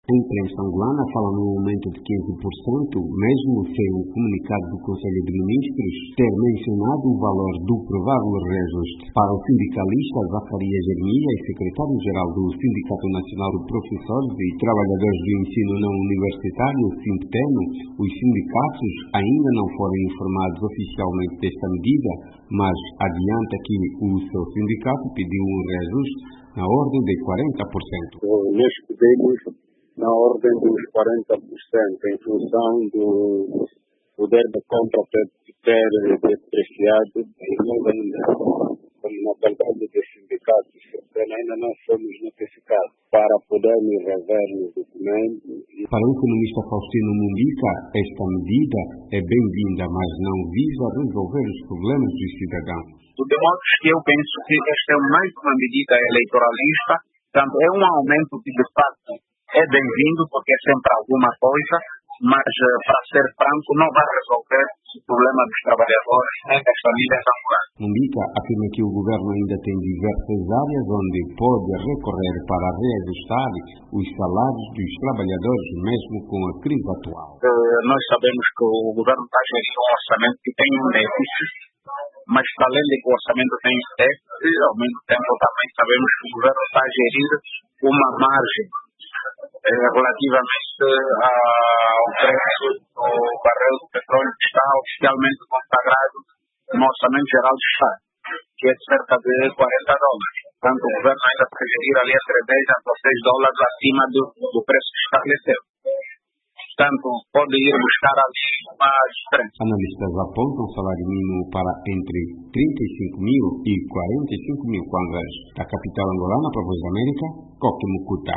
A imprensa angolana fala num aumento de 15%, mesmo sem o comunicado do Conselho de Ministros ter mencionado o valor do provável reajuste. Para o sindicalista Zacarias Jeremias, secretário-geral do Sindicato Nacional de Professores e Trabalhadores do Ensino Não Universitário, SINPTENO, os sindicatos ainda não foram informados oficialmente desta medida, mas adianta que o seu sindicato pediu um reajuste na ordem de 40%. Nós pedimos na ordem dos 40% em função do poder de compra ter depreciado e nós ainda, como modalidade de sindicatos, ainda não fomos notificados para podermos rever no documento. Para o economista Faustino Mumbica, esta medida é bem-vinda, mas não visa resolver os problemas dos cidadãos. De modo que eu penso que esta é mais uma medida eleitoralista, portanto é um aumento que de fato é bem-vindo, porque é sempre alguma coisa, mas, para ser franco, não vai resolver o problema dos trabalhadores nem das famílias angolanas. Mumbica afirma que o governo ainda tem diversas áreas onde pode recorrer para reajustar os salários dos trabalhadores, mesmo com a crise atual. Nós sabemos que o governo está a gerir um orçamento que tem um déficit, mas além de que o orçamento tem um déficit, ao mesmo tempo também sabemos que o governo está a gerir uma margem relativamente ao preço do barril do petróleo que está oficialmente consagrado no Orçamento Geral do Estado, que é de cerca de $40. Portanto, o governo ainda está a gerir ali entre $10 a $6 acima do preço que estabeleceu. Portanto, pode ir buscar ali uma diferença. Analistas apontam o salário mínimo para entre 35 mil e 45 mil kwanzas. Da capital angolana para a Voz da América, Coque Mucuta.